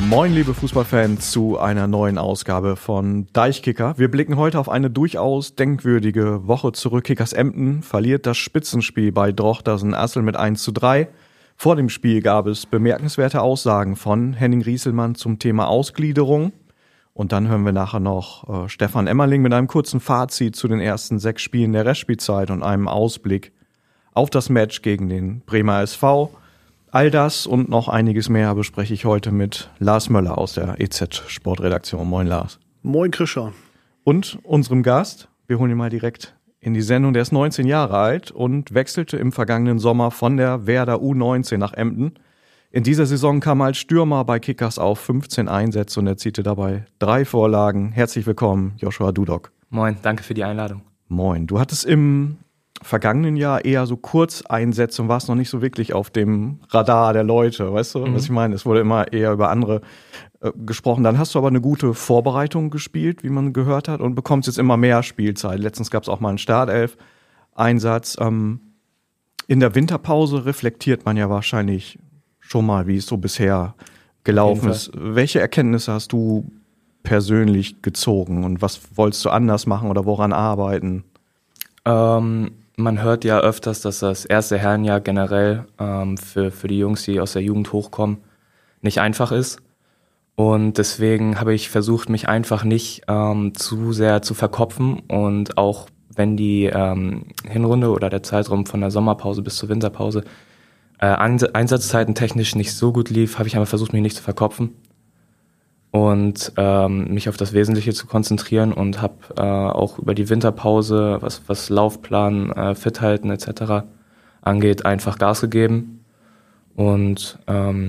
Moin, liebe Fußballfans, zu einer neuen Ausgabe von Deichkicker. Wir blicken heute auf eine durchaus denkwürdige Woche zurück. Kickers Emden verliert das Spitzenspiel bei Drochtersen-Assel mit 1:3. Vor dem Spiel gab es bemerkenswerte Aussagen von Henning Rieselmann zum Thema Ausgliederung. Und dann hören wir nachher noch Stefan Emmerling mit einem kurzen Fazit zu den ersten 6 Spielen der Restspielzeit und einem Ausblick auf das Match gegen den Bremer SV. All das und noch einiges mehr bespreche ich heute mit Lars Möller aus der EZ-Sportredaktion. Moin Lars. Moin Krischer. Und unserem Gast, wir holen ihn mal direkt in die Sendung, der ist 19 Jahre alt und wechselte im vergangenen Sommer von der Werder U19 nach Emden. In dieser Saison kam er als Stürmer bei Kickers auf 15 Einsätze und erzielte dabei 3 Vorlagen. Herzlich willkommen, Joshua Dudok. Moin, danke für die Einladung. Moin, du hattest im vergangenen Jahr eher so Kurzeinsätze und warst noch nicht so wirklich auf dem Radar der Leute, weißt du, was ich meine? Es wurde immer eher über andere gesprochen. Dann hast du aber eine gute Vorbereitung gespielt, wie man gehört hat, und bekommst jetzt immer mehr Spielzeit. Letztens gab es auch mal einen Startelf-Einsatz. In der Winterpause reflektiert man ja wahrscheinlich schon mal, wie es so bisher gelaufen ist. Welche Erkenntnisse hast du persönlich gezogen und was wolltest du anders machen oder woran arbeiten? Man hört ja öfters, dass das erste Herrenjahr generell für die Jungs, die aus der Jugend hochkommen, nicht einfach ist. Und deswegen habe ich versucht, mich einfach nicht zu sehr zu verkopfen. Und auch wenn die Hinrunde oder der Zeitraum von der Sommerpause bis zur Winterpause Einsatzzeiten technisch nicht so gut lief, habe ich aber versucht, mich nicht zu verkopfen und mich auf das Wesentliche zu konzentrieren und habe auch über die Winterpause, was Laufplan, Fithalten etc. angeht, einfach Gas gegeben und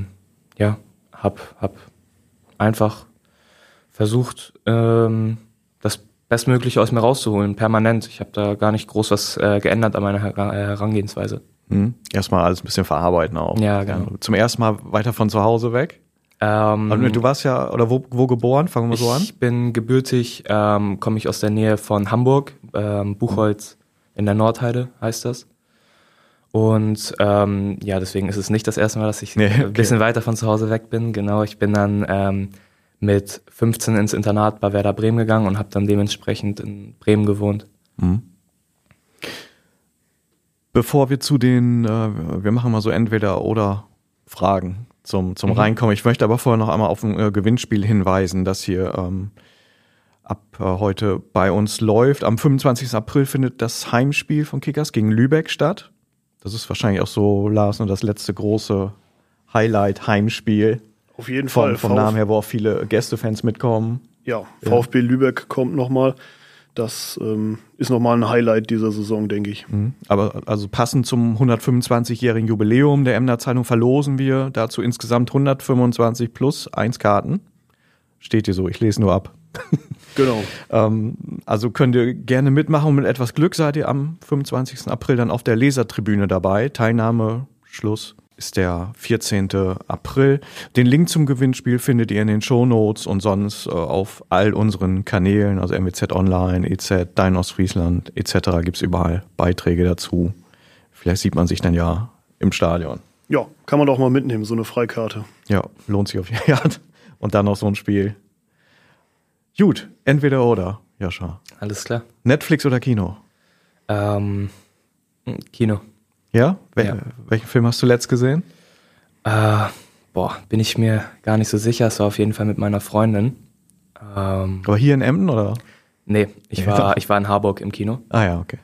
hab einfach versucht, das Bestmögliche aus mir rauszuholen, permanent. Ich habe da gar nicht groß was geändert an meiner Herangehensweise. Erstmal alles ein bisschen verarbeiten auch. Ja, genau. Zum ersten Mal weiter von zu Hause weg? Du warst ja, oder wo geboren? Fangen wir so an. Ich bin gebürtig, komme ich aus der Nähe von Hamburg, Buchholz in der Nordheide heißt das. Und deswegen ist es nicht das erste Mal, dass ich ein bisschen weiter von zu Hause weg bin. Genau, ich bin dann mit 15 ins Internat bei Werder Bremen gegangen und habe dann dementsprechend in Bremen gewohnt. Mhm. Bevor wir zu den, wir machen mal so Entweder-oder-Fragen zum Reinkommen. Ich möchte aber vorher noch einmal auf ein Gewinnspiel hinweisen, das hier ab heute bei uns läuft. Am 25. April findet das Heimspiel von Kickers gegen Lübeck statt. Das ist wahrscheinlich auch so, Lars, das letzte große Highlight-Heimspiel. Auf jeden Fall. Vom Namen her, wo auch viele Gästefans mitkommen. Ja, VfB Lübeck kommt nochmal. Das ist nochmal ein Highlight dieser Saison, denke ich. Aber also passend zum 125-jährigen Jubiläum der Emder Zeitung verlosen wir dazu insgesamt 125 plus 1 Karten. Steht hier so, ich lese nur ab. Genau. Also könnt ihr gerne mitmachen und mit etwas Glück seid ihr am 25. April dann auf der Lesertribüne dabei. Teilnahmeschluss ist der 14. April. Den Link zum Gewinnspiel findet ihr in den Shownotes und sonst auf all unseren Kanälen, also MWZ Online, EZ, Dein Ostfriesland etc. gibt es überall Beiträge dazu. Vielleicht sieht man sich dann ja im Stadion. Ja, kann man doch mal mitnehmen, so eine Freikarte. Ja, lohnt sich auf jeden Fall. Und dann noch so ein Spiel. Gut, entweder oder, Jascha. Alles klar. Netflix oder Kino? Kino. Ja? Welchen Film hast du letzt gesehen? Bin ich mir gar nicht so sicher. Es war auf jeden Fall mit meiner Freundin. Aber hier in Emden, oder? Nee, ich war in Harburg im Kino. Ah ja, okay.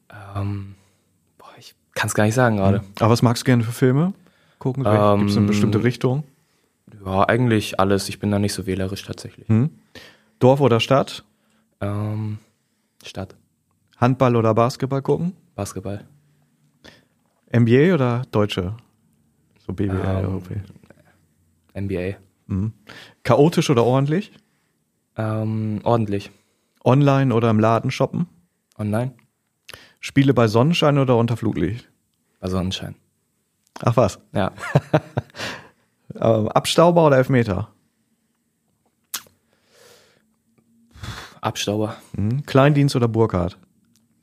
Ich kann es gar nicht sagen gerade. Aber was magst du gerne für Filme gucken? Gibt es eine bestimmte Richtung? Ja, eigentlich alles. Ich bin da nicht so wählerisch tatsächlich. Dorf oder Stadt? Stadt. Handball oder Basketball gucken? Basketball. NBA oder Deutsche? So BBL. NBA. Chaotisch oder ordentlich? Ordentlich. Online oder im Laden shoppen? Online. Spiele bei Sonnenschein oder unter Flutlicht? Bei Sonnenschein. Ach was? Ja. Abstauber oder Elfmeter? Abstauber. Kleindienst oder Burkhardt?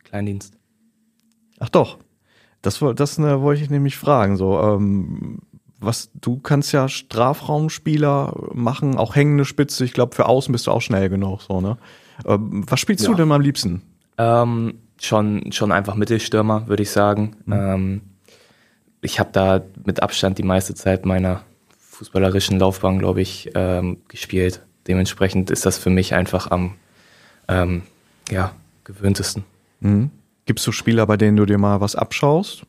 Kleindienst. Ach doch. Das wollte ich nämlich fragen. So, Du kannst ja Strafraumspieler machen, auch hängende Spitze. Ich glaube, für außen bist du auch schnell genug, so, ne? Was spielst du denn am liebsten? Schon einfach Mittelstürmer, würde ich sagen. Ich habe da mit Abstand die meiste Zeit meiner fußballerischen Laufbahn, glaube ich, gespielt. Dementsprechend ist das für mich einfach am gewöhntesten. Gibt's so Spieler, bei denen du dir mal was abschaust?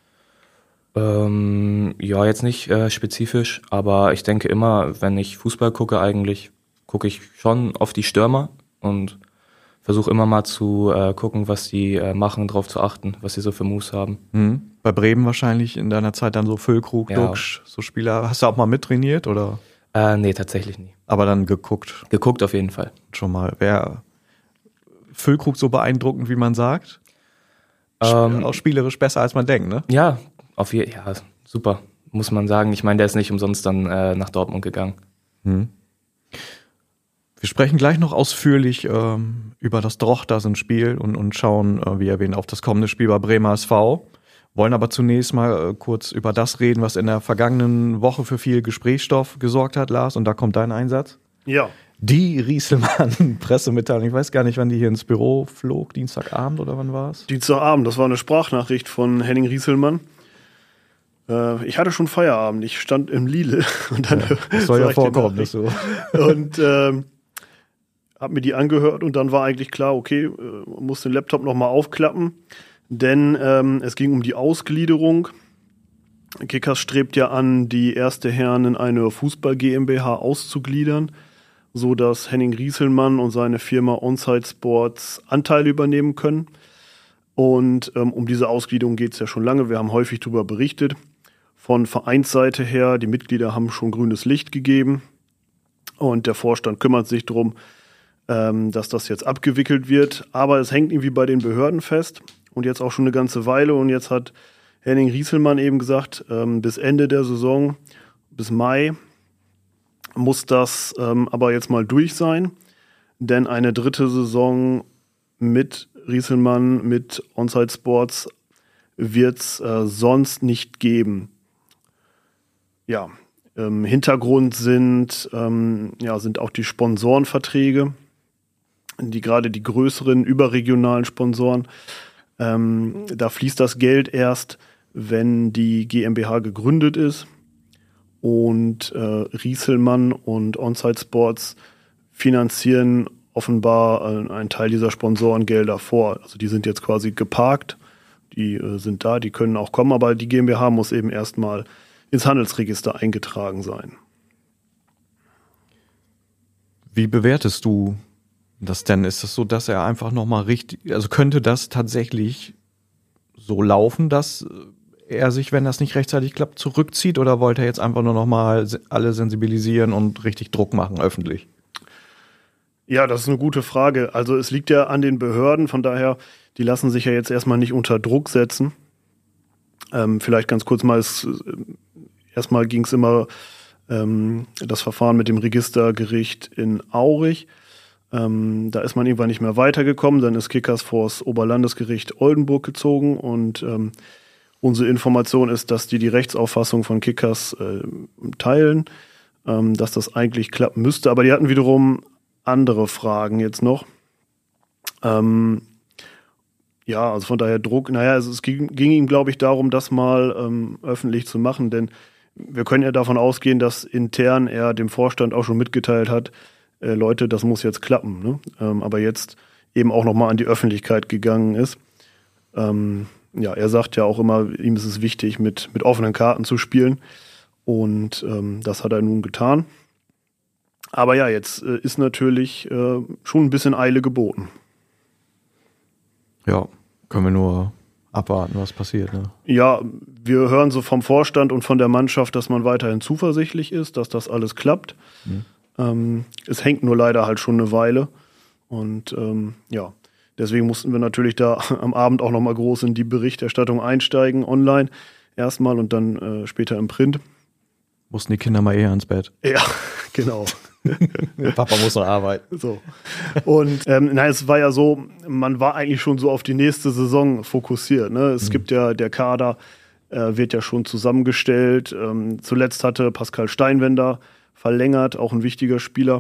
Jetzt nicht spezifisch, aber ich denke immer, wenn ich Fußball gucke, eigentlich gucke ich schon auf die Stürmer und versuche immer mal zu gucken, was die machen, drauf zu achten, was sie so für Moves haben. Bei Bremen wahrscheinlich in deiner Zeit dann so Füllkrug, Duxch, so Spieler. Hast du auch mal mittrainiert, oder? Nee, tatsächlich nie. Aber dann geguckt? Geguckt auf jeden Fall. Schon mal. Wäre Füllkrug so beeindruckend, wie man sagt? Auch spielerisch besser, als man denkt, ne? Ja, super, muss man sagen. Ich meine, der ist nicht umsonst dann nach Dortmund gegangen. Wir sprechen gleich noch ausführlich über das Drochtersen-Spiel und schauen, wie erwähnt, auf das kommende Spiel bei Bremer SV. Wollen aber zunächst mal kurz über das reden, was in der vergangenen Woche für viel Gesprächsstoff gesorgt hat, Lars. Und da kommt dein Einsatz. Ja. Die Rieselmann-Pressemitteilung. Ich weiß gar nicht, wann die hier ins Büro flog. Dienstagabend oder wann war es? Dienstagabend, das war eine Sprachnachricht von Henning Rieselmann. Ich hatte schon Feierabend, ich stand im Lidl. Und dann das soll ja vorkommen, nicht so. Und habe mir die angehört und dann war eigentlich klar, okay, muss den Laptop nochmal aufklappen, denn es ging um die Ausgliederung. Kickers strebt ja an, die erste Herren in eine Fußball GmbH auszugliedern, so dass Henning Rieselmann und seine Firma Onsite Sports Anteile übernehmen können. Und um diese Ausgliederung geht es ja schon lange. Wir haben häufig darüber berichtet. Von Vereinsseite her, die Mitglieder haben schon grünes Licht gegeben. Und der Vorstand kümmert sich darum, dass das jetzt abgewickelt wird. Aber es hängt irgendwie bei den Behörden fest. Und jetzt auch schon eine ganze Weile. Und jetzt hat Henning Rieselmann eben gesagt, bis Ende der Saison, bis Mai, muss das aber jetzt mal durch sein. Denn eine dritte Saison mit Rieselmann, mit Onsite Sports wird es sonst nicht geben. Ja, Hintergrund sind auch die Sponsorenverträge, gerade die größeren überregionalen Sponsoren. Da fließt das Geld erst, wenn die GmbH gegründet ist. Und Rieselmann und Onsite Sports finanzieren offenbar einen Teil dieser Sponsorengelder vor. Also die sind jetzt quasi geparkt, die sind da, die können auch kommen, aber die GmbH muss eben erstmal ins Handelsregister eingetragen sein. Wie bewertest du das denn? Ist es so, dass er einfach nochmal also könnte das tatsächlich so laufen, dass er sich, wenn das nicht rechtzeitig klappt, zurückzieht, oder wollte er jetzt einfach nur nochmal alle sensibilisieren und richtig Druck machen öffentlich? Ja, das ist eine gute Frage. Also es liegt ja an den Behörden, von daher, die lassen sich ja jetzt erstmal nicht unter Druck setzen. Vielleicht ganz kurz mal, erstmal ging es immer das Verfahren mit dem Registergericht in Aurich. Da ist man irgendwann nicht mehr weitergekommen, dann ist Kickers vors Oberlandesgericht Oldenburg gezogen und unsere Information ist, dass die Rechtsauffassung von Kickers teilen, dass das eigentlich klappen müsste, aber die hatten wiederum andere Fragen jetzt noch. Also von daher Druck. Es ging ihm, glaube ich, darum, das mal öffentlich zu machen, denn wir können ja davon ausgehen, dass intern er dem Vorstand auch schon mitgeteilt hat, Leute, das muss jetzt klappen, ne? Aber jetzt eben auch nochmal an die Öffentlichkeit gegangen ist. Er sagt ja auch immer, ihm ist es wichtig, mit offenen Karten zu spielen, und das hat er nun getan. Aber ja, jetzt ist natürlich schon ein bisschen Eile geboten. Ja, können wir nur abwarten, was passiert, ne? Ja, wir hören so vom Vorstand und von der Mannschaft, dass man weiterhin zuversichtlich ist, dass das alles klappt. Es hängt nur leider halt schon eine Weile. Und deswegen mussten wir natürlich da am Abend auch nochmal groß in die Berichterstattung einsteigen, online erstmal und dann später im Print. Mussten die Kinder mal eher ins Bett. Ja, genau. Papa muss noch arbeiten. So. Und es war ja so, man war eigentlich schon so auf die nächste Saison fokussiert. Ne? Es gibt ja der Kader, wird ja schon zusammengestellt. Zuletzt hatte Pascal Steinwender verlängert, auch ein wichtiger Spieler.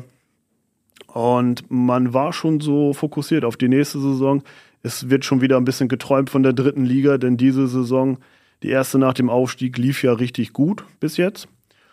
Und man war schon so fokussiert auf die nächste Saison. Es wird schon wieder ein bisschen geträumt von der 3. Liga, denn diese Saison, die erste nach dem Aufstieg, lief ja richtig gut bis jetzt.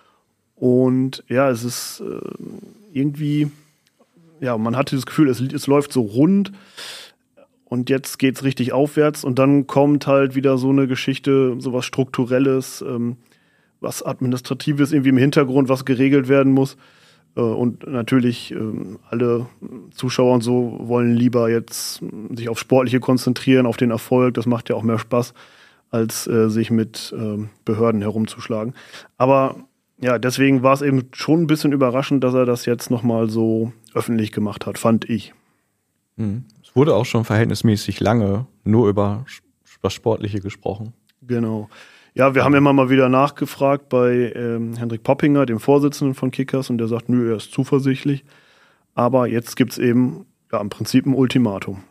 Und ja, es ist irgendwie, ja, man hatte das Gefühl, es läuft so rund und jetzt geht's richtig aufwärts und dann kommt halt wieder so eine Geschichte, sowas Strukturelles, was Administratives irgendwie im Hintergrund, was geregelt werden muss. Und natürlich alle Zuschauer und so wollen lieber jetzt sich aufs Sportliche konzentrieren, auf den Erfolg. Das macht ja auch mehr Spaß, als sich mit Behörden herumzuschlagen. Aber ja, deswegen war es eben schon ein bisschen überraschend, dass er das jetzt nochmal so öffentlich gemacht hat, fand ich. Es wurde auch schon verhältnismäßig lange nur über das Sportliche gesprochen. Genau. Ja, wir haben immer mal wieder nachgefragt bei Hendrik Poppinger, dem Vorsitzenden von Kickers, und der sagt, nö, er ist zuversichtlich. Aber jetzt gibt's eben ja im Prinzip ein Ultimatum.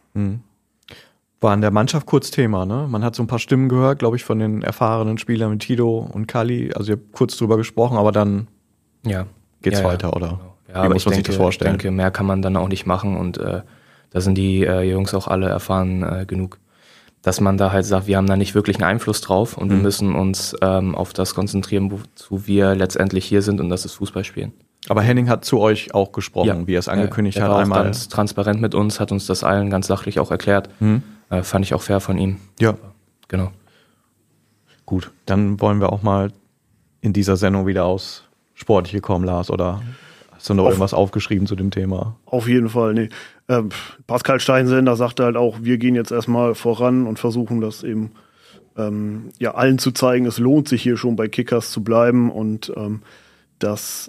War in der Mannschaft kurz Thema, ne? Man hat so ein paar Stimmen gehört, glaube ich, von den erfahrenen Spielern mit Tito und Kali. Also ihr habt kurz drüber gesprochen, aber dann geht's weiter, oder? Genau. Ja, aber muss man sich das vorstellen? Ich denke, mehr kann man dann auch nicht machen und da sind die Jungs auch alle erfahren genug. Dass man da halt sagt, wir haben da nicht wirklich einen Einfluss drauf und wir müssen uns auf das konzentrieren, wozu wir letztendlich hier sind, und das ist Fußball spielen. Aber Henning hat zu euch auch gesprochen, wie er es angekündigt hat. Er war auch einmal ganz transparent mit uns, hat uns das allen ganz sachlich auch erklärt. Fand ich auch fair von ihm. Ja. Genau. Gut, dann wollen wir auch mal in dieser Sendung wieder aufs Sportliche kommen, Lars, oder hast du noch irgendwas aufgeschrieben zu dem Thema? Auf jeden Fall, nee. Pascal Steinsender sagte halt auch, wir gehen jetzt erstmal voran und versuchen das eben allen zu zeigen, es lohnt sich hier schon bei Kickers zu bleiben und dass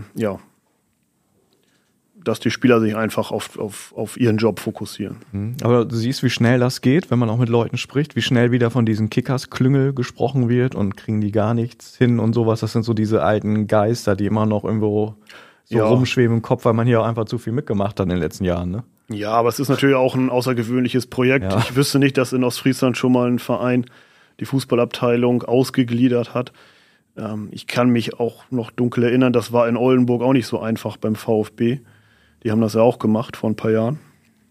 die Spieler sich einfach auf ihren Job fokussieren. Aber du siehst, wie schnell das geht, wenn man auch mit Leuten spricht, wie schnell wieder von diesen Kickers-Klüngel gesprochen wird und kriegen die gar nichts hin und sowas. Das sind so diese alten Geister, die immer noch irgendwo so rumschweben im Kopf, weil man hier auch einfach zu viel mitgemacht hat in den letzten Jahren, ne? Ja, aber es ist natürlich auch ein außergewöhnliches Projekt. Ja. Ich wüsste nicht, dass in Ostfriesland schon mal ein Verein die Fußballabteilung ausgegliedert hat. Ich kann mich auch noch dunkel erinnern, das war in Oldenburg auch nicht so einfach beim VfB. Die haben das ja auch gemacht vor ein paar Jahren.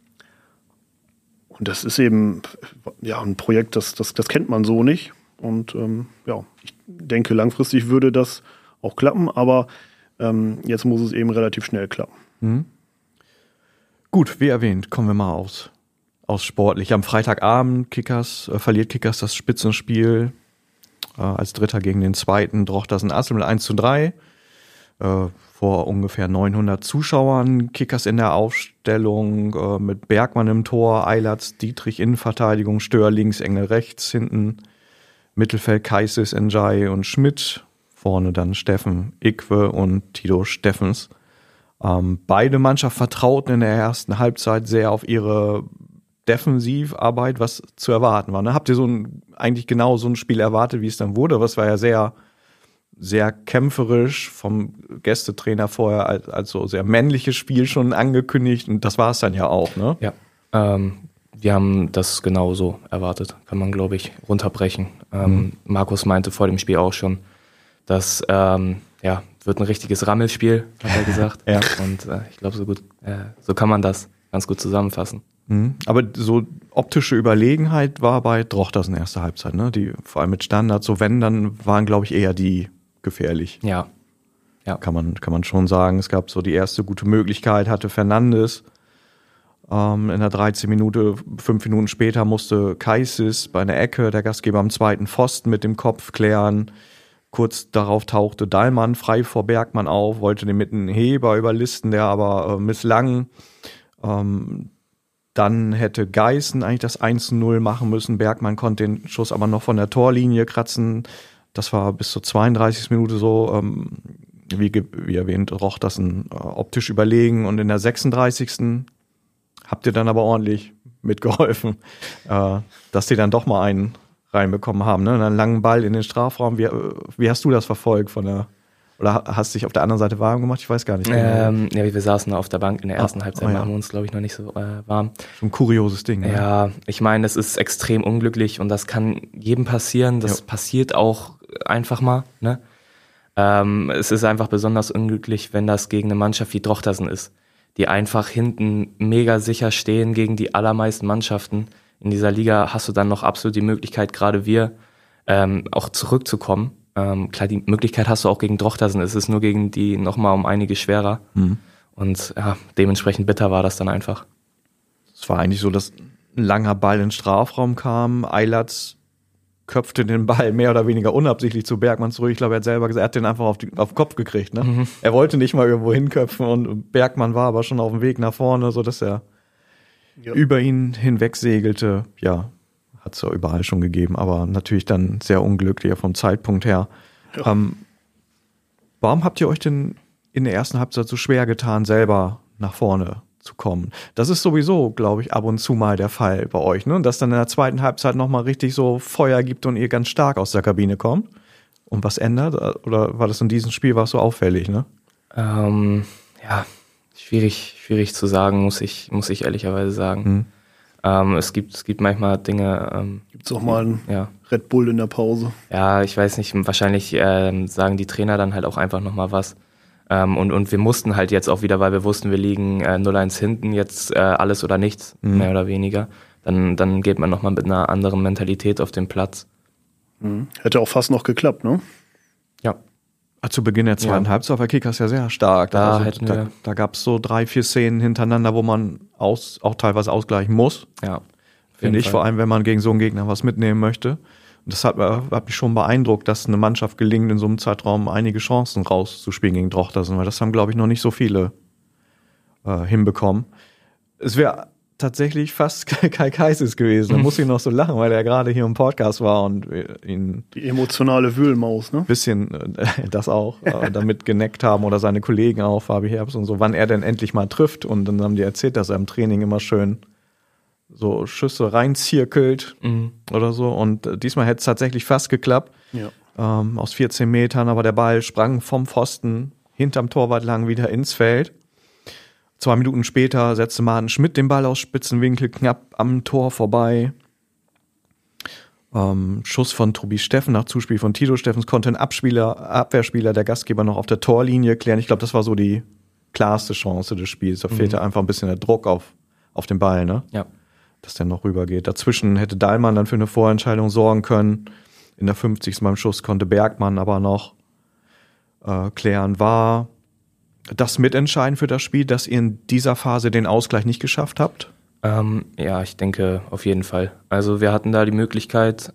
Und das ist eben ein Projekt, das kennt man so nicht. Und ich denke, langfristig würde das auch klappen, aber jetzt muss es eben relativ schnell klappen. Gut, wie erwähnt, kommen wir mal aus sportlich. Am Freitagabend verliert Kickers das Spitzenspiel als Dritter gegen den Zweiten Drochtersen Assel mit 1:3. Vor ungefähr 900 Zuschauern. Kickers in der Aufstellung mit Bergmann im Tor, Eilertz, Dietrich Innenverteidigung, Stör links, Engel rechts, hinten Mittelfeld Kaisis, Njai und Schmidt. Vorne dann Steffen Ikwe und Tito Steffens. Beide Mannschaften vertrauten in der ersten Halbzeit sehr auf ihre Defensivarbeit, was zu erwarten war. Ne? Habt ihr eigentlich genau so ein Spiel erwartet, wie es dann wurde? Was war ja sehr, sehr kämpferisch vom Gästetrainer vorher als so sehr männliches Spiel schon angekündigt, und das war es dann ja auch, ne? Ja, wir haben das genauso erwartet, kann man, glaube ich, runterbrechen. Markus meinte vor dem Spiel auch schon, das wird ein richtiges Rammelspiel, hat er gesagt. Ja. Und ich glaube, so kann man das ganz gut zusammenfassen. Aber so optische Überlegenheit war bei Drochtersen erste Halbzeit, ne? Die vor allem mit Standards, so wenn, dann waren, glaube ich, eher die gefährlich. Ja. Kann man schon sagen. Es gab so die erste gute Möglichkeit, hatte Fernandes. In der 13. Minute, 5 Minuten später musste Kaisis bei einer Ecke, der Gastgeber am zweiten Pfosten, mit dem Kopf klären. Kurz darauf tauchte Dahlmann frei vor Bergmann auf, wollte den mit einem Heber überlisten, der aber misslang. Dann hätte Geißen eigentlich das 1:0 machen müssen. Bergmann konnte den Schuss aber noch von der Torlinie kratzen. Das war bis zur 32. Minute so, wie erwähnt, Drochtersen optisch überlegen. Und in der 36. habt ihr dann aber ordentlich mitgeholfen, dass die dann doch mal einen reinbekommen haben. Ne? Einen langen Ball in den Strafraum. Wie hast du das verfolgt von der Oder hast dich auf der anderen Seite warm gemacht? Ich weiß gar nicht. Ja, wir saßen auf der Bank in der ersten Halbzeit, machen wir uns, glaube ich, noch nicht so warm. Schon ein kurioses Ding. Ne? Ja, ich meine, es ist extrem unglücklich und das kann jedem passieren. Das passiert auch einfach mal. Ne? Es ist einfach besonders unglücklich, wenn das gegen eine Mannschaft wie Drochtersen ist, die einfach hinten mega sicher stehen gegen die allermeisten Mannschaften. In dieser Liga hast du dann noch absolut die Möglichkeit, gerade wir, auch zurückzukommen. Klar, die Möglichkeit hast du auch gegen Drochtersen. Es ist nur gegen die nochmal um einige schwerer. Und ja, dementsprechend bitter war das dann einfach. Es war eigentlich so, dass ein langer Ball in den Strafraum kam. Eilatz köpfte den Ball mehr oder weniger unabsichtlich zu Bergmann zurück. Ich glaube, er hat selber gesagt, er hat den einfach auf den Kopf gekriegt. Ne? Er wollte nicht mal irgendwo hinköpfen und Bergmann war aber schon auf dem Weg nach vorne, sodass er über ihn hinweg segelte. Ja, hat es ja überall schon gegeben, aber natürlich dann sehr unglücklich vom Zeitpunkt her. Ja. Warum habt ihr euch denn in der ersten Halbzeit so schwer getan, selber nach vorne zu kommen? Das ist sowieso, glaube ich, ab und zu mal der Fall bei euch, ne? Dass dann in der zweiten Halbzeit nochmal richtig so Feuer gibt und ihr ganz stark aus der Kabine kommt und was ändert? Oder war das in diesem Spiel so auffällig, ne? Ja, schwierig zu sagen, muss ich ehrlicherweise sagen. Es gibt manchmal Dinge. Gibt's auch mal einen Red Bull in der Pause? Ja, ich weiß nicht, wahrscheinlich sagen die Trainer dann halt auch einfach nochmal was. Und wir mussten halt jetzt auch wieder, weil wir wussten, wir liegen 0-1 hinten, jetzt alles oder nichts, mehr oder weniger. Dann geht man nochmal mit einer anderen Mentalität auf den Platz. Hätte auch fast noch geklappt, ne? Ja. Zu Beginn der zweiten Halbzeit war Kickers ja sehr stark. Da gab es so 3-4 Szenen hintereinander, wo man auch teilweise ausgleichen muss. Ja. Finde ich, vor allem, wenn man gegen so einen Gegner was mitnehmen möchte. Und das hat mich schon beeindruckt, dass eine Mannschaft gelingt, in so einem Zeitraum einige Chancen rauszuspielen gegen Drochtersen, weil das haben, glaube ich, noch nicht so viele hinbekommen. Es wäre tatsächlich fast Kai Kaisis gewesen. Da muss ich noch so lachen, weil er gerade hier im Podcast war und ihn die emotionale Wühlmaus, ne? Bisschen das auch damit geneckt haben oder seine Kollegen auch, Fabi Herbst und so, wann er denn endlich mal trifft. Und dann haben die erzählt, dass er im Training immer schön so Schüsse reinzirkelt oder so. Und diesmal hätte es tatsächlich fast geklappt. Ja. Aus 14 Metern, aber der Ball sprang vom Pfosten hinterm Torwart lang wieder ins Feld. 2 Minuten später setzte Martin Schmidt den Ball aus Spitzenwinkel knapp am Tor vorbei. Schuss von Tobi Steffen nach Zuspiel von Tito Steffens konnte ein Abwehrspieler der Gastgeber noch auf der Torlinie klären. Ich glaube, das war so die klarste Chance des Spiels. Da fehlte einfach ein bisschen der Druck auf den Ball, ne? Ja. Dass der noch rübergeht. Dazwischen hätte Dahlmann dann für eine Vorentscheidung sorgen können. In der 50. beim Schuss konnte Bergmann aber noch klären. War das mitentscheidend für das Spiel, dass ihr in dieser Phase den Ausgleich nicht geschafft habt? Ja, ich denke auf jeden Fall. Also wir hatten da die Möglichkeit,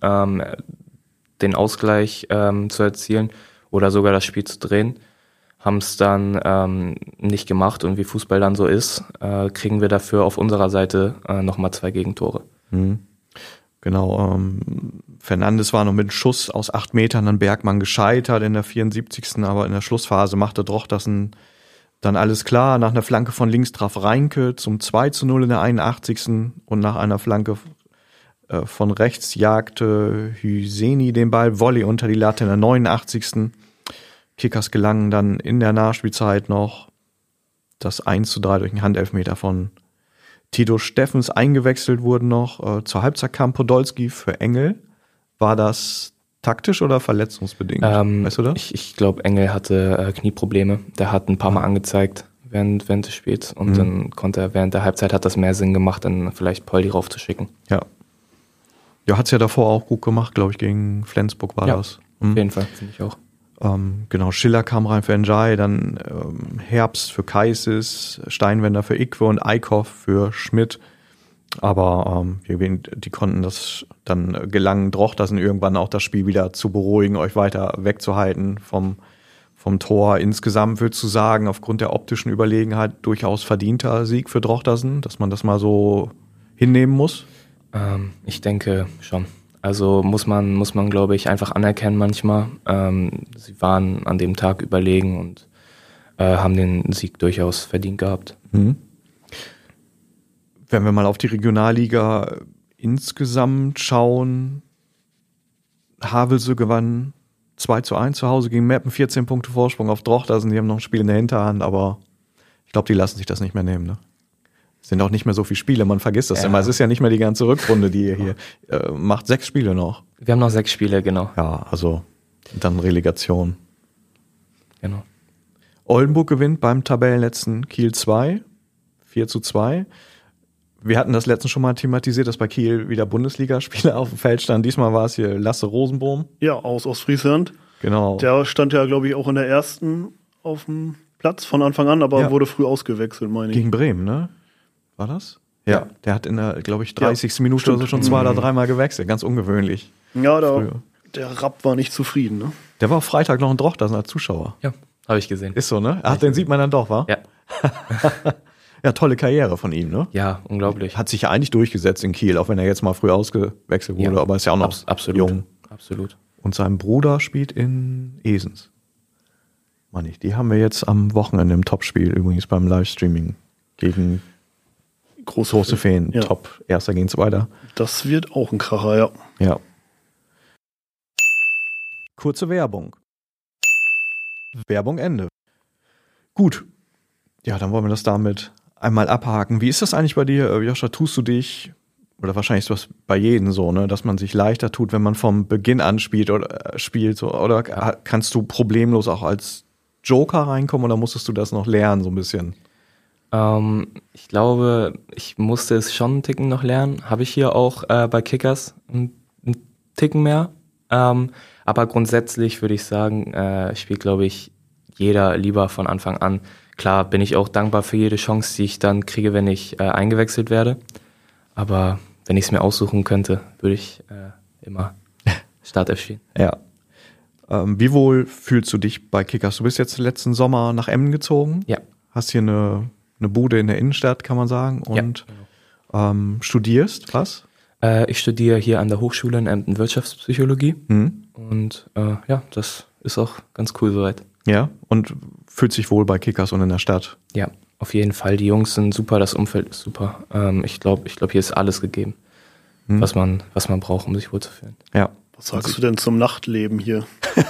den Ausgleich zu erzielen oder sogar das Spiel zu drehen. Haben es dann nicht gemacht und wie Fußball dann so ist, kriegen wir dafür auf unserer Seite nochmal 2 Gegentore. Genau, Fernandes war noch mit einem Schuss aus 8 Metern an Bergmann gescheitert in der 74. Aber in der Schlussphase machte Drochtersen dann alles klar. Nach einer Flanke von links traf Reinke zum 2:0 in der 81. Und nach einer Flanke von rechts jagte Hüseni den Ball, Volley unter die Latte in der 89. Kickers gelangen dann in der Nachspielzeit noch das 1:3 durch einen Handelfmeter von Tito Steffens. Eingewechselt wurden noch zur Halbzeit kam Podolski für Engel. War das taktisch oder verletzungsbedingt? Weißt du das? Ich glaube, Engel hatte Knieprobleme. Der hat ein paar Mal angezeigt während des Spiels und dann konnte er während der Halbzeit hat das mehr Sinn gemacht, dann vielleicht Poldi raufzuschicken. Ja. Ja, hat's ja davor auch gut gemacht, glaube ich, gegen Flensburg war das. Auf jeden Fall, finde ich auch. Genau, Schiller kam rein für Njai, dann Herbst für Kaisis, Steinwender für Ikwe und Eickhoff für Schmidt. Aber die konnten das dann gelangen, Drochtersen irgendwann auch das Spiel wieder zu beruhigen, euch weiter wegzuhalten vom Tor. Insgesamt würdest du sagen, aufgrund der optischen Überlegenheit durchaus verdienter Sieg für Drochtersen, dass man das mal so hinnehmen muss? Ich denke schon. Also muss man glaube ich, einfach anerkennen manchmal. Sie waren an dem Tag überlegen und haben den Sieg durchaus verdient gehabt. Wenn wir mal auf die Regionalliga insgesamt schauen, Havelse gewann 2:1 zu Hause gegen Meppen, 14 Punkte Vorsprung auf Drochtersen, die haben noch ein Spiel in der Hinterhand, aber ich glaube, die lassen sich das nicht mehr nehmen, ne? Es sind auch nicht mehr so viele Spiele, man vergisst das immer. Es ist ja nicht mehr die ganze Rückrunde, die ihr hier macht. 6 Spiele noch. Wir haben noch 6 Spiele, genau. Ja, also dann Relegation. Genau. Oldenburg gewinnt beim Tabellenletzten Kiel 2, 4:2. Wir hatten das letztens schon mal thematisiert, dass bei Kiel wieder Bundesligaspieler auf dem Feld standen. Diesmal war es hier Lasse Rosenbohm. Ja, aus Ostfriesland. Genau. Der stand ja, glaube ich, auch in der ersten auf dem Platz von Anfang an, aber wurde früh ausgewechselt, meine ich. Gegen Bremen, ne? War das? Ja. Der hat in der, glaube ich, 30. Minute stimmt. oder so schon 2 oder 3 Mal gewechselt. Ganz ungewöhnlich. Ja, Früher. der Rapp war nicht zufrieden, ne? Der war Freitag noch in Drochtersen als Zuschauer. Ja, habe ich gesehen. Ist so, ne? Ach, den sieht man dann doch, wa? Ja. Ja, tolle Karriere von ihm, ne? Ja, unglaublich. Hat sich ja eigentlich durchgesetzt in Kiel, auch wenn er jetzt mal früh ausgewechselt wurde, aber ist ja auch noch absolut. jung. Absolut. Und sein Bruder spielt in Esens. Mann, die haben wir jetzt am Wochenende im Topspiel, übrigens beim Livestreaming gegen Große Feen. Ja. Top, erster gegen zweiter. Das wird auch ein Kracher, ja. Ja. Kurze Werbung. Werbung Ende. Gut. Ja, dann wollen wir das damit einmal abhaken. Wie ist das eigentlich bei dir, Joscha? Tust du dich, oder wahrscheinlich ist das bei jedem so, ne, dass man sich leichter tut, wenn man vom Beginn an spielt oder kannst du problemlos auch als Joker reinkommen oder musstest du das noch lernen so ein bisschen? Ich glaube, ich musste es schon einen Ticken noch lernen. Habe ich hier auch bei Kickers einen Ticken mehr. Aber grundsätzlich würde ich sagen, spielt, glaube ich, jeder lieber von Anfang an. Klar bin ich auch dankbar für jede Chance, die ich dann kriege, wenn ich eingewechselt werde. Aber wenn ich es mir aussuchen könnte, würde ich immer Startelf spielen. Ja. Wie wohl fühlst du dich bei Kickers? Du bist jetzt letzten Sommer nach Emmen gezogen. Ja. Hast hier eine Bude in der Innenstadt, kann man sagen. Und studierst was? Ich studiere hier an der Hochschule in Emden Wirtschaftspsychologie. Mhm. Und das ist auch ganz cool soweit. Ja, und fühlt sich wohl bei Kickers und in der Stadt? Ja, auf jeden Fall. Die Jungs sind super, das Umfeld ist super. Ich glaube, hier ist alles gegeben, was man braucht, um sich wohlzufühlen. Ja. Was sagst du denn zum Nachtleben hier?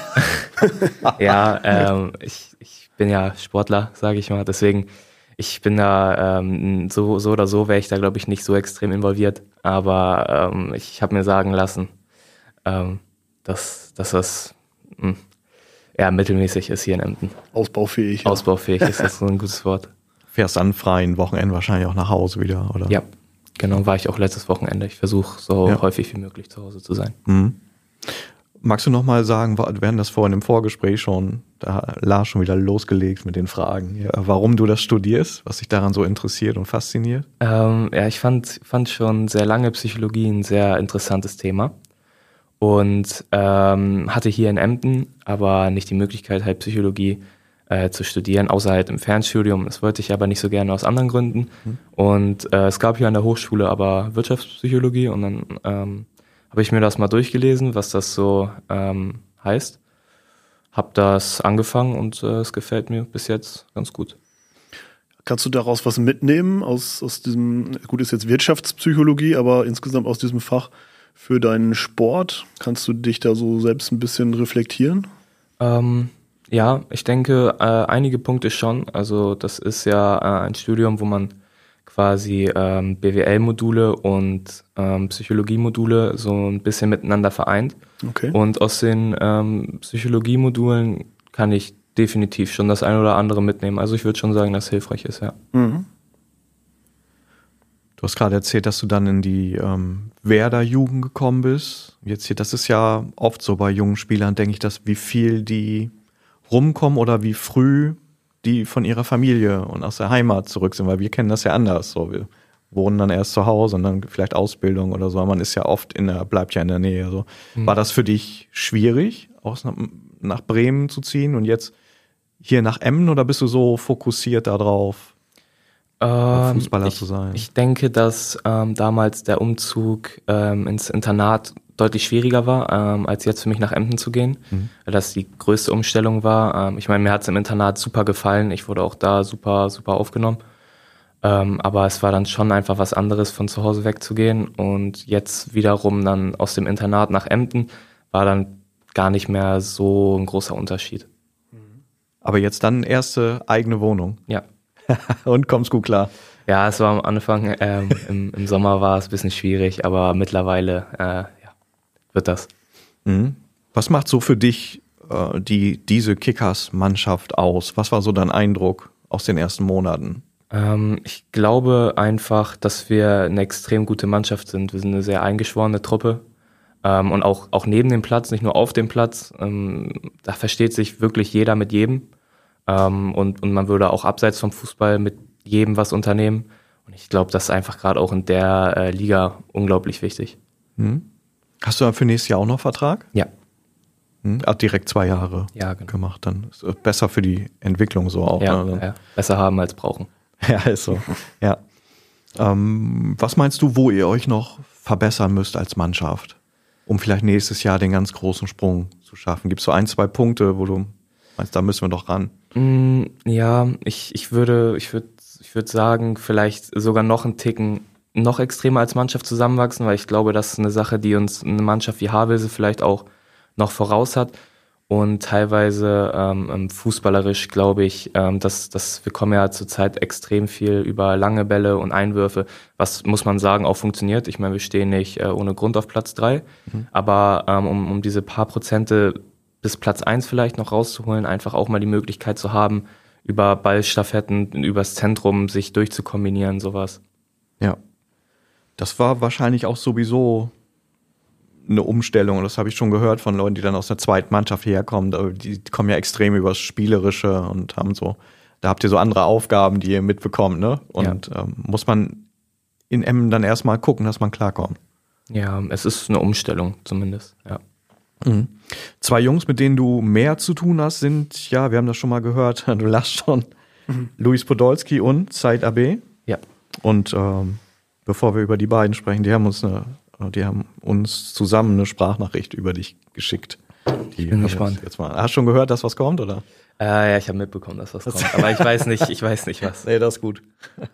Ja, ich bin ja Sportler, sage ich mal. Deswegen, ich bin da so oder so wäre ich da, glaube ich, nicht so extrem involviert. Aber ich habe mir sagen lassen, dass das eher mittelmäßig ist hier in Emden. Ausbaufähig. Ja. Ausbaufähig ist das so ein gutes Wort. Fährst an freien Wochenenden wahrscheinlich auch nach Hause wieder, oder? Ja, genau, war ich auch letztes Wochenende. Ich versuche so häufig wie möglich zu Hause zu sein. Mhm. Magst du noch mal sagen, wir hatten das vorhin im Vorgespräch schon, da Lars schon wieder losgelegt mit den Fragen, ja, warum du das studierst, was dich daran so interessiert und fasziniert? Ich fand schon sehr lange Psychologie ein sehr interessantes Thema und hatte hier in Emden aber nicht die Möglichkeit, halt Psychologie zu studieren, außer halt im Fernstudium. Das wollte ich aber nicht so gerne aus anderen Gründen. Und es gab hier an der Hochschule aber Wirtschaftspsychologie und dann habe ich mir das mal durchgelesen, was das so heißt. Habe das angefangen und es gefällt mir bis jetzt ganz gut. Kannst du daraus was mitnehmen aus diesem, gut, ist jetzt Wirtschaftspsychologie, aber insgesamt aus diesem Fach für deinen Sport? Kannst du dich da so selbst ein bisschen reflektieren? Ja, ich denke, einige Punkte schon. Also das ist ja ein Studium, wo man quasi BWL-Module und Psychologie-Module so ein bisschen miteinander vereint. Okay. Und aus den Psychologie-Modulen kann ich definitiv schon das eine oder andere mitnehmen. Also ich würde schon sagen, dass es hilfreich ist, ja. Mhm. Du hast gerade erzählt, dass du dann in die Werder-Jugend gekommen bist. Jetzt hier, das ist ja oft so bei jungen Spielern, denke ich, dass wie viel die rumkommen oder wie früh die von ihrer Familie und aus der Heimat zurück sind, weil wir kennen das ja anders. So, wir wohnen dann erst zu Hause und dann vielleicht Ausbildung oder so. Man ist ja oft bleibt ja in der Nähe. So. War das für dich schwierig, nach Bremen zu ziehen und jetzt hier nach Emmen oder bist du so fokussiert darauf, Fußballer zu sein? Ich denke, dass damals der Umzug ins Internat deutlich schwieriger war, als jetzt für mich nach Emden zu gehen, weil das die größte Umstellung war. Ich meine, mir hat es im Internat super gefallen, ich wurde auch da super, super aufgenommen, aber es war dann schon einfach was anderes, von zu Hause wegzugehen und jetzt wiederum dann aus dem Internat nach Emden war dann gar nicht mehr so ein großer Unterschied. Aber jetzt dann erste eigene Wohnung. Ja. Und kommst gut klar. Ja, es war am Anfang, im Sommer war es ein bisschen schwierig, aber mittlerweile wird das. Mhm. Was macht so für dich diese Kickers-Mannschaft aus? Was war so dein Eindruck aus den ersten Monaten? Ich glaube einfach, dass wir eine extrem gute Mannschaft sind. Wir sind eine sehr eingeschworene Truppe. Und auch neben dem Platz, nicht nur auf dem Platz. Da versteht sich wirklich jeder mit jedem. Und man würde auch abseits vom Fußball mit jedem was unternehmen. Und ich glaube, das ist einfach gerade auch in der Liga unglaublich wichtig. Mhm. Hast du dann für nächstes Jahr auch noch Vertrag? Ja. Direkt 2 Jahre gemacht. Dann ist besser für die Entwicklung so auch. Ja, ne? ja. Besser haben als brauchen. Ja, ist so. Ja. Was meinst du, wo ihr euch noch verbessern müsst als Mannschaft, um vielleicht nächstes Jahr den ganz großen Sprung zu schaffen? Gibt es so 1, 2 Punkte, wo du meinst, da müssen wir doch ran? Ja, ich würde sagen, vielleicht sogar noch einen Ticken noch extremer als Mannschaft zusammenwachsen, weil ich glaube, das ist eine Sache, die uns eine Mannschaft wie Havelse vielleicht auch noch voraus hat. Und teilweise fußballerisch glaube ich, dass wir kommen ja zurzeit extrem viel über lange Bälle und Einwürfe, was, muss man sagen, auch funktioniert. Ich meine, wir stehen nicht ohne Grund auf Platz 3, aber um diese paar Prozente bis Platz 1 vielleicht noch rauszuholen, einfach auch mal die Möglichkeit zu haben, über Ballstaffetten, übers Zentrum sich durchzukombinieren, sowas. Ja. Das war wahrscheinlich auch sowieso eine Umstellung, und das habe ich schon gehört von Leuten, die dann aus der zweiten Mannschaft herkommen. Die kommen ja extrem übers Spielerische und haben so, da habt ihr so andere Aufgaben, die ihr mitbekommt, ne? Und muss man in Emmen dann erstmal gucken, dass man klarkommt. Ja, es ist eine Umstellung zumindest, ja. 2 Jungs, mit denen du mehr zu tun hast, sind, ja, wir haben das schon mal gehört, du lachst schon, Luis Podolski und Said Abe. Ja. Und bevor wir über die beiden sprechen, die haben uns zusammen eine Sprachnachricht über dich geschickt. Ich bin gespannt. Jetzt mal. Hast du schon gehört, dass was kommt, oder? Ja, ich habe mitbekommen, dass was kommt, aber ich weiß nicht was. Nee, das ist gut.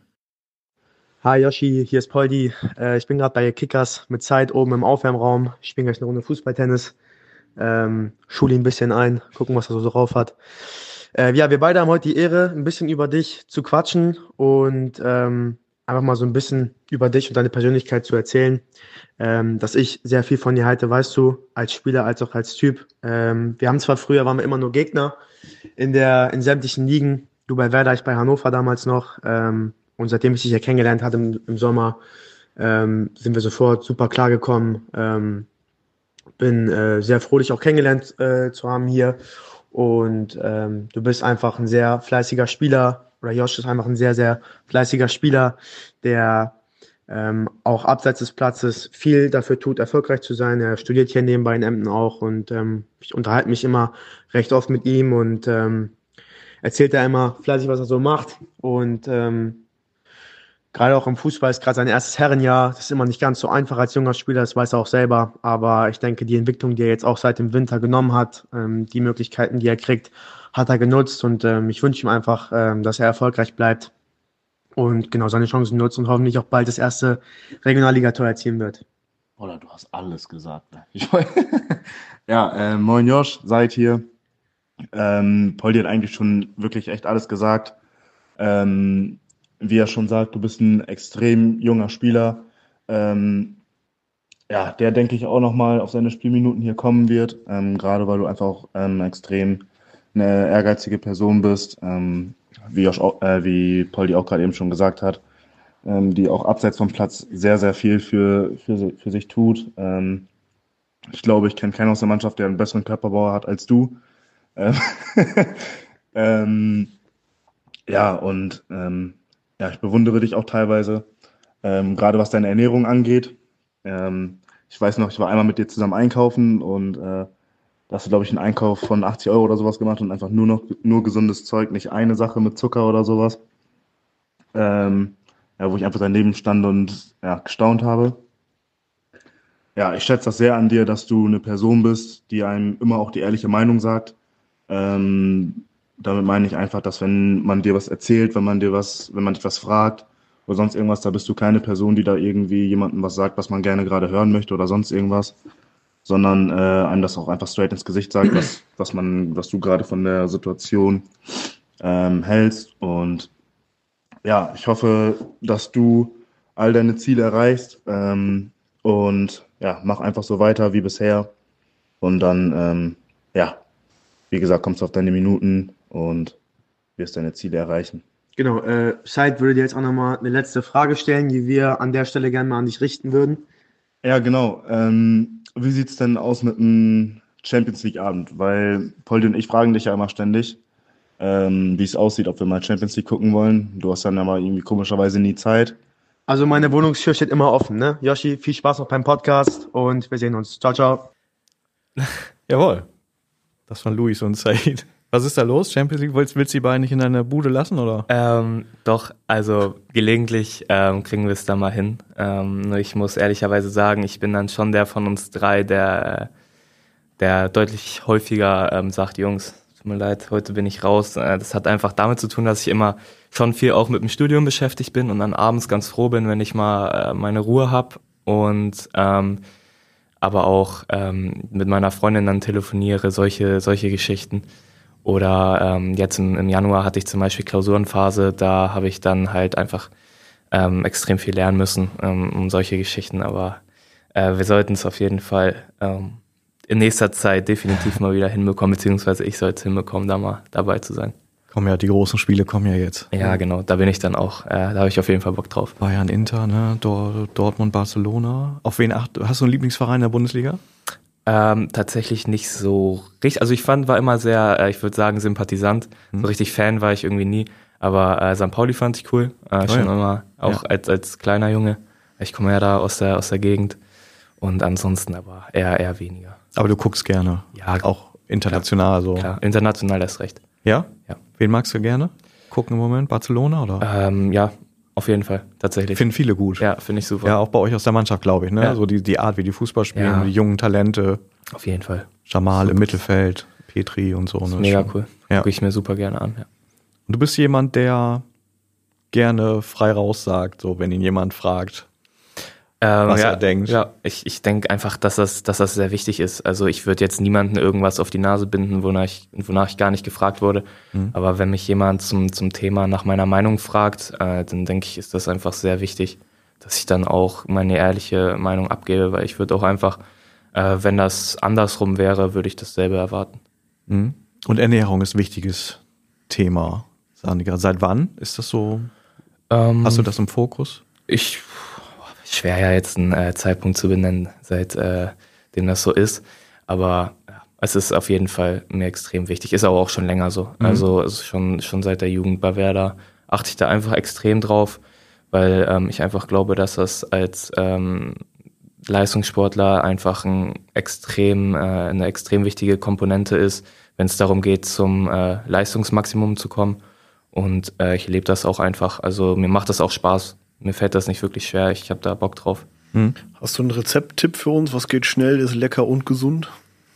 Hi Yoshi, hier ist Poldi. Ich bin gerade bei Kickers mit Zeit oben im Aufwärmraum. Ich spiele gleich eine Runde Fußballtennis. Schule ihn ein bisschen ein, gucken, was er so drauf hat. Ja, wir beide haben heute die Ehre, ein bisschen über dich zu quatschen und einfach mal so ein bisschen über dich und deine Persönlichkeit zu erzählen. Dass ich sehr viel von dir halte, weißt du, als Spieler als auch als Typ. Wir haben zwar früher, waren wir immer nur Gegner in sämtlichen Ligen. Du bei Werder, ich bei Hannover damals noch. Und seitdem ich dich ja kennengelernt hatte im Sommer, sind wir sofort super klar gekommen. Bin sehr froh, dich auch kennengelernt zu haben hier. Und du bist einfach ein sehr fleißiger Spieler, oder Josh ist einfach ein sehr, sehr fleißiger Spieler, der auch abseits des Platzes viel dafür tut, erfolgreich zu sein. Er studiert hier nebenbei in Emden auch und ich unterhalte mich immer recht oft mit ihm und erzählt er immer fleißig, was er so macht. Und gerade auch im Fußball ist gerade sein erstes Herrenjahr. Das ist immer nicht ganz so einfach als junger Spieler, das weiß er auch selber. Aber ich denke, die Entwicklung, die er jetzt auch seit dem Winter genommen hat, die Möglichkeiten, die er kriegt, hat er genutzt. Und ich wünsche ihm einfach, dass er erfolgreich bleibt und genau seine Chancen nutzt und hoffentlich auch bald das erste Regionalligator erzielen wird. Oder du hast alles gesagt. Ja, moin Josh, seid hier. Poldi hat eigentlich schon wirklich echt alles gesagt. Wie er schon sagt, du bist ein extrem junger Spieler, ja, der, denke ich, auch nochmal auf seine Spielminuten hier kommen wird, gerade weil du einfach auch extrem eine ehrgeizige Person bist, wie Poldi auch gerade eben schon gesagt hat, die auch abseits vom Platz sehr, sehr viel für sich tut. Ich glaube, ich kenne keinen aus der Mannschaft, der einen besseren Körperbau hat als du. Ja, und ja, ich bewundere dich auch teilweise, gerade was deine Ernährung angeht. Ich weiß noch, ich war einmal mit dir zusammen einkaufen und da hast du, glaube ich, einen Einkauf von 80 € oder sowas gemacht und einfach nur gesundes Zeug, nicht eine Sache mit Zucker oder sowas. Ja, wo ich einfach daneben stand und ja, gestaunt habe. Ja, ich schätze das sehr an dir, dass du eine Person bist, die einem immer auch die ehrliche Meinung sagt. Damit meine ich einfach, dass wenn man dir was erzählt, wenn man dich was fragt oder sonst irgendwas, da bist du keine Person, die da irgendwie jemandem was sagt, was man gerne gerade hören möchte oder sonst irgendwas. sondern einem das auch einfach straight ins Gesicht sagt, was du gerade von der Situation hältst. Und ja, ich hoffe, dass du all deine Ziele erreichst und ja, mach einfach so weiter wie bisher. Und dann, wie gesagt, kommst du auf deine Minuten und wirst deine Ziele erreichen. Genau, Scheid würde dir jetzt auch nochmal eine letzte Frage stellen, die wir an der Stelle gerne mal an dich richten würden. Ja, genau. Wie sieht's denn aus mit einem Champions League Abend? Weil Poldi und ich fragen dich ja immer ständig, wie es aussieht, ob wir mal Champions League gucken wollen. Du hast dann aber irgendwie komischerweise nie Zeit. Also meine Wohnungstür steht immer offen, ne? Yoshi, viel Spaß noch beim Podcast und wir sehen uns. Ciao, ciao. Jawohl. Das von Luis und Said. Was ist da los? Champions League? Willst du die beiden nicht in deine Bude lassen, oder? Doch, also gelegentlich kriegen wir es da mal hin. Nur ich muss ehrlicherweise sagen, ich bin dann schon der von uns drei, der deutlich häufiger sagt, Jungs, tut mir leid, heute bin ich raus. Das hat einfach damit zu tun, dass ich immer schon viel auch mit dem Studium beschäftigt bin und dann abends ganz froh bin, wenn ich mal meine Ruhe habe und aber auch mit meiner Freundin dann telefoniere, solche Geschichten. Oder jetzt im Januar hatte ich zum Beispiel Klausurenphase, da habe ich dann halt einfach extrem viel lernen müssen um solche Geschichten. Aber wir sollten es auf jeden Fall in nächster Zeit definitiv mal wieder hinbekommen, beziehungsweise ich sollte es hinbekommen, da mal dabei zu sein. Die großen Spiele kommen ja jetzt. Ja, genau, da bin ich dann auch, da habe ich auf jeden Fall Bock drauf. Bayern, Inter, ne? Dortmund, Barcelona. Auf wen hast du einen Lieblingsverein in der Bundesliga? Tatsächlich nicht so richtig. Also ich war immer sehr, ich würde sagen, sympathisant. So richtig Fan war ich irgendwie nie. Aber St. Pauli fand ich cool. Schon immer, auch als kleiner Junge. Ich komme ja da aus der Gegend. Und ansonsten aber eher weniger. Aber du guckst gerne. Ja, auch international so. Klar, international erst recht. Ja? Ja. Wen magst du gerne gucken im Moment? Barcelona oder? Ja, auf jeden Fall, tatsächlich. Finden viele gut. Ja, finde ich super. Ja, auch bei euch aus der Mannschaft, glaube ich, ne? Ja. So die Art, wie die Fußball spielen, Ja. die jungen Talente. Auf jeden Fall. Jamal im Mittelfeld, Petri und so. Ne? Mega cool. Ja. Gucke ich mir super gerne an. Ja. Und du bist jemand, der gerne frei raus sagt, so wenn ihn jemand fragt, was er denkt. Ja, ich denke einfach, dass das sehr wichtig ist. Also ich würde jetzt niemanden irgendwas auf die Nase binden, wonach ich gar nicht gefragt wurde. Aber wenn mich jemand zum Thema nach meiner Meinung fragt, dann denke ich, ist das einfach sehr wichtig, dass ich dann auch meine ehrliche Meinung abgebe, weil ich würde auch einfach, wenn das andersrum wäre, würde ich dasselbe erwarten. Mhm. Und Ernährung ist ein wichtiges Thema, sagen die gerade. Seit wann ist das so? Hast du das im Fokus? Schwer ja jetzt einen Zeitpunkt zu benennen, seitdem das so ist. Aber ja, es ist auf jeden Fall mir extrem wichtig. Ist aber auch schon länger so. Also es ist schon seit der Jugend bei Werder achte ich da einfach extrem drauf, weil ich einfach glaube, dass das als Leistungssportler einfach eine extrem wichtige Komponente ist, wenn es darum geht, zum Leistungsmaximum zu kommen. Und ich lebe das auch einfach. Also mir macht das auch Spaß. Mir fällt das nicht wirklich schwer. Ich habe da Bock drauf. Hast du einen Rezepttipp für uns? Was geht schnell, ist lecker und gesund?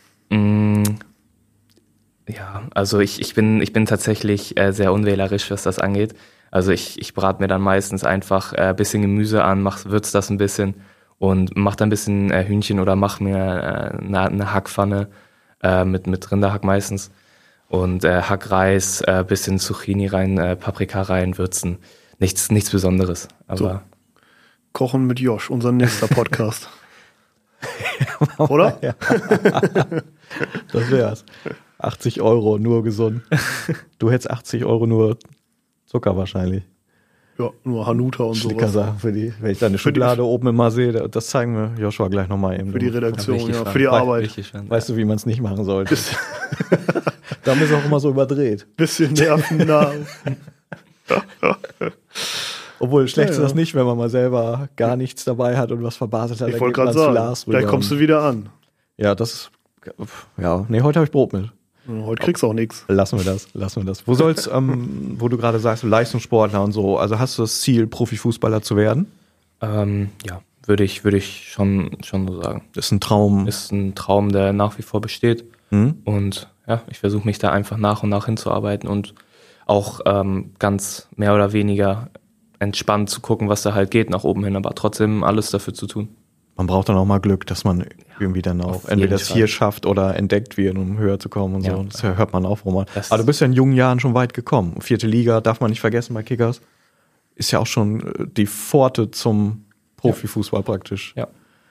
Ja, also ich bin tatsächlich sehr unwählerisch, was das angeht. Also ich brate mir dann meistens einfach ein bisschen Gemüse an, würze das ein bisschen und mache dann ein bisschen Hühnchen oder mache mir eine Hackpfanne mit Rinderhack meistens und Hackreis, bisschen Zucchini rein, Paprika rein, würzen. Nichts Besonderes. Aber So. Kochen mit Josh, unser nächster Podcast. Oder? Ja. Das wär's. 80 € nur gesund. Du hättest 80 € nur Zucker wahrscheinlich. Ja, nur Hanuta und sowas. Schlickersachen wenn ich deine Schublade oben immer sehe, das zeigen wir Joshua gleich nochmal eben. Für die Redaktion, Richtig ja, spannend. für die Arbeit. Richtig spannend. Weißt du, wie man es nicht machen sollte? Damit ist auch immer so überdreht. Bisschen nervennah. Obwohl, schlecht Ja, ist das ja. nicht, wenn man mal selber gar nichts dabei hat und was verbaselt hat. Ich dann wollte geht man gerade zu sagen, Lars rüber. gleich kommst du wieder an. Ja, das ist, ja, nee, heute habe ich Brot mit. Heute kriegst du auch nichts. Lassen wir das. Wo soll's, wo du gerade sagst, Leistungssportler und so, also hast du das Ziel, Profifußballer zu werden? Ja, würde ich schon so sagen. Das ist ein Traum. Ist ein Traum, der nach wie vor besteht. Und ja, ich versuche mich da einfach nach und nach hinzuarbeiten und auch ganz mehr oder weniger entspannt zu gucken, was da halt geht nach oben hin, aber trotzdem alles dafür zu tun. Man braucht dann auch mal Glück, dass man irgendwie dann auch entweder das hier schafft oder entdeckt wird, um höher zu kommen und so. Das hört man auf, Roman. Aber du bist ja in jungen Jahren schon weit gekommen. 4. Liga darf man nicht vergessen bei Kickers. Ist ja auch schon die Pforte zum Profifußball praktisch. Ja.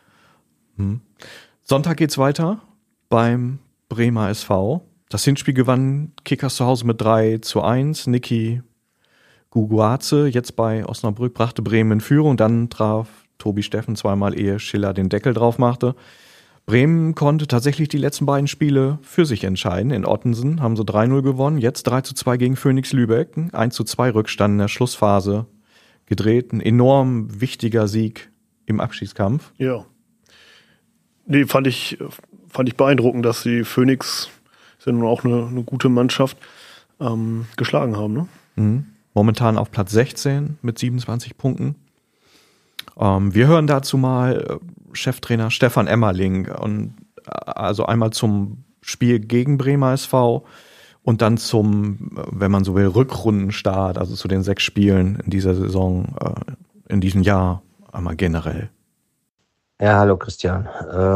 Sonntag geht's weiter beim Bremer SV. Das Hinspiel gewann Kickers zu Hause mit 3:1. Niki Guguaze, jetzt bei Osnabrück, brachte Bremen in Führung. Dann traf Tobi Steffen zweimal, ehe Schiller den Deckel drauf machte. Bremen konnte tatsächlich die letzten beiden Spiele für sich entscheiden. In Ottensen haben sie 3:0 gewonnen. Jetzt 3:2 gegen Phoenix Lübeck. 1:2 Rückstand in der Schlussphase gedreht. Ein enorm wichtiger Sieg im Abschiedskampf. Ja. Nee, fand ich beeindruckend, dass die Phoenix, ist ja nun auch eine gute Mannschaft, geschlagen haben. Ne? Mhm. Momentan auf Platz 16 mit 27 Punkten. Wir hören dazu mal Cheftrainer Stefan Emmerling und also einmal zum Spiel gegen Bremer SV und dann zum, wenn man so will, Rückrundenstart, also zu den 6 Spielen in dieser Saison, in diesem Jahr, einmal generell. Ja, hallo Christian.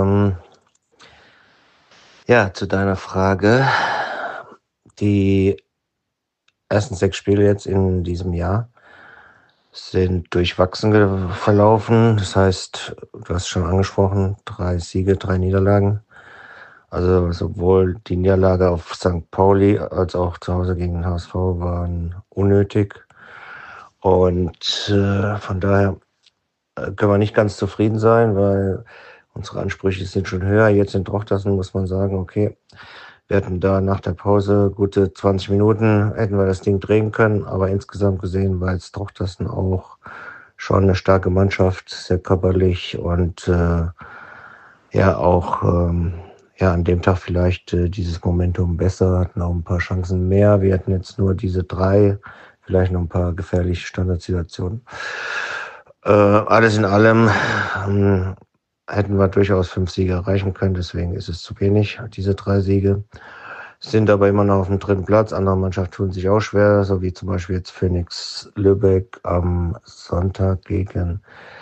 Zu deiner Frage. Die ersten 6 Spiele jetzt in diesem Jahr sind durchwachsen verlaufen. Das heißt, du hast schon angesprochen, 3 Siege, 3 Niederlagen. Also sowohl die Niederlage auf St. Pauli als auch zu Hause gegen den HSV waren unnötig. Und von daher können wir nicht ganz zufrieden sein, weil unsere Ansprüche sind schon höher. Jetzt in Drochtersen muss man sagen, okay, wir hatten da nach der Pause gute 20 Minuten, hätten wir das Ding drehen können. Aber insgesamt gesehen war jetzt Drochtersen auch schon eine starke Mannschaft, sehr körperlich und an dem Tag vielleicht dieses Momentum besser, hatten auch ein paar Chancen mehr. Wir hatten jetzt nur diese 3, vielleicht noch ein paar gefährliche Standardsituationen. Alles in allem hätten wir durchaus 5 Siege erreichen können, deswegen ist es zu wenig, diese 3 Siege. Sind aber immer noch auf dem 3. Platz. Andere Mannschaften tun sich auch schwer, so wie zum Beispiel jetzt Phoenix Lübeck am Sonntag gegen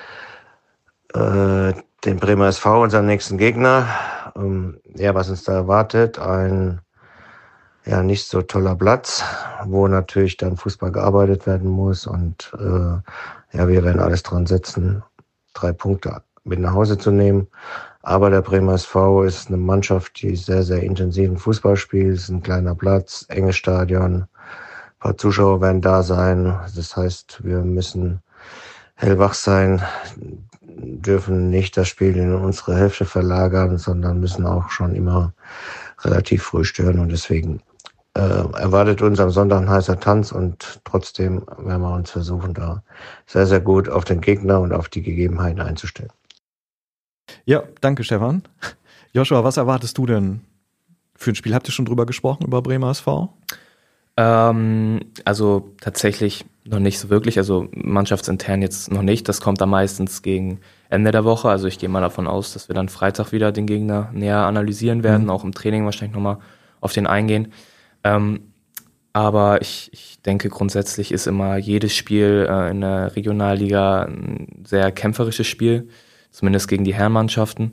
den Bremer SV, unseren nächsten Gegner. Was uns da erwartet, ein nicht so toller Platz, wo natürlich dann Fußball gearbeitet werden muss und wir werden alles dran setzen, 3 Punkte mit nach Hause zu nehmen. Aber der Bremer SV ist eine Mannschaft, die sehr, sehr intensiven Fußball spielt. Es ist ein kleiner Platz, enges Stadion, ein paar Zuschauer werden da sein. Das heißt, wir müssen hellwach sein, dürfen nicht das Spiel in unsere Hälfte verlagern, sondern müssen auch schon immer relativ früh stören. Und deswegen erwartet uns am Sonntag ein heißer Tanz und trotzdem werden wir uns versuchen, da sehr, sehr gut auf den Gegner und auf die Gegebenheiten einzustellen. Ja, danke Stefan. Joshua, was erwartest du denn für ein Spiel? Habt ihr schon drüber gesprochen, über Bremer SV? Also tatsächlich noch nicht so wirklich, also mannschaftsintern jetzt noch nicht. Das kommt dann meistens gegen Ende der Woche. Also ich gehe mal davon aus, dass wir dann Freitag wieder den Gegner näher analysieren werden, auch im Training wahrscheinlich nochmal auf den eingehen. Aber ich denke, grundsätzlich ist immer jedes Spiel in der Regionalliga ein sehr kämpferisches Spiel, zumindest gegen die Herrenmannschaften.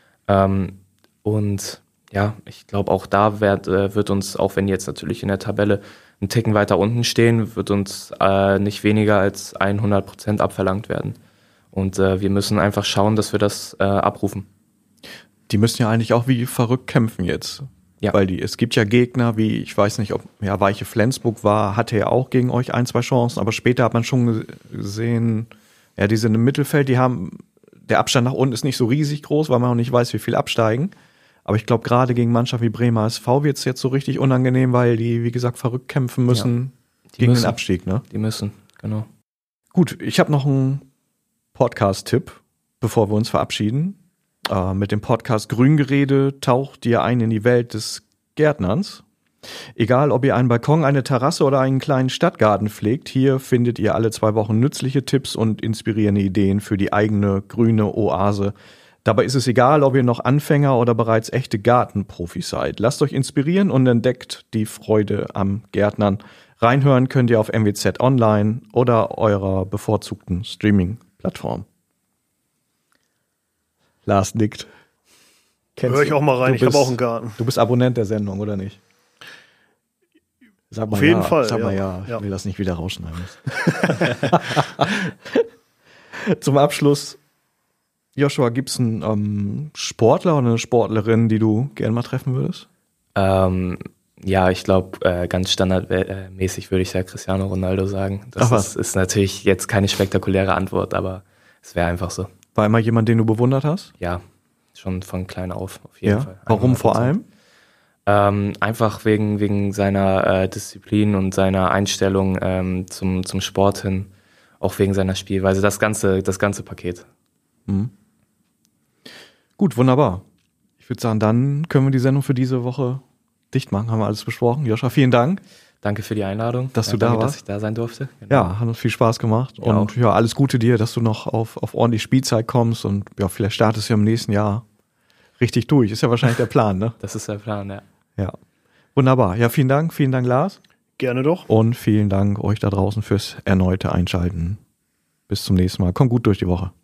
Und ja, ich glaube auch da wird uns, auch wenn jetzt natürlich in der Tabelle ein Ticken weiter unten stehen, wird uns nicht weniger als 100% abverlangt werden. Und wir müssen einfach schauen, dass wir das abrufen. Die müssen ja eigentlich auch wie verrückt kämpfen jetzt. Ja. Weil es gibt ja Gegner, wie, ich weiß nicht, ob Weiche Flensburg hatte ja auch gegen euch 1, 2 Chancen, aber später hat man schon gesehen, die sind im Mittelfeld, der Abstand nach unten ist nicht so riesig groß, weil man auch nicht weiß, wie viel absteigen. Aber ich glaube, gerade gegen Mannschaften wie Bremer SV wird es jetzt so richtig unangenehm, weil die, wie gesagt, verrückt kämpfen müssen gegen den Abstieg. Ne? Die müssen, genau. Gut, ich habe noch einen Podcast-Tipp, bevor wir uns verabschieden. Mit dem Podcast Grüngerede taucht ihr ein in die Welt des Gärtnerns. Egal, ob ihr einen Balkon, eine Terrasse oder einen kleinen Stadtgarten pflegt, hier findet ihr alle 2 Wochen nützliche Tipps und inspirierende Ideen für die eigene grüne Oase. Dabei ist es egal, ob ihr noch Anfänger oder bereits echte Gartenprofis seid. Lasst euch inspirieren und entdeckt die Freude am Gärtnern. Reinhören könnt ihr auf MWZ Online oder eurer bevorzugten Streaming-Plattform. Lars nickt. Hör ich auch mal rein, ich habe auch einen Garten. Du bist Abonnent der Sendung, oder nicht? Sag mal Auf jeden Fall. Sag mal ja. Ich will das nicht wieder rausschneiden. Zum Abschluss, Joshua, gibt es einen Sportler oder eine Sportlerin, die du gerne mal treffen würdest? Ja, ich glaube, ganz standardmäßig würde ich ja Cristiano Ronaldo sagen. Das ist natürlich jetzt keine spektakuläre Antwort, aber es wäre einfach so. War immer jemand, den du bewundert hast? Ja, schon von klein auf jeden Fall. Warum vor allem? Einfach wegen seiner Disziplin und seiner Einstellung zum Sport hin, auch wegen seiner Spielweise, das ganze Paket. Mhm. Gut, wunderbar. Ich würde sagen, dann können wir die Sendung für diese Woche dicht machen. Haben wir alles besprochen. Joshua, vielen Dank. Danke für die Einladung. Dass du da warst. Dass ich da sein durfte. Genau. Ja, hat uns viel Spaß gemacht. Ja, und ja, alles Gute dir, dass du noch auf ordentlich Spielzeit kommst und ja, vielleicht startest du im nächsten Jahr richtig durch. Ist ja wahrscheinlich der Plan, ne? Das ist der Plan, ja. Ja. Wunderbar. Ja, vielen Dank, Lars. Gerne doch. Und vielen Dank euch da draußen fürs erneute Einschalten. Bis zum nächsten Mal. Kommt gut durch die Woche.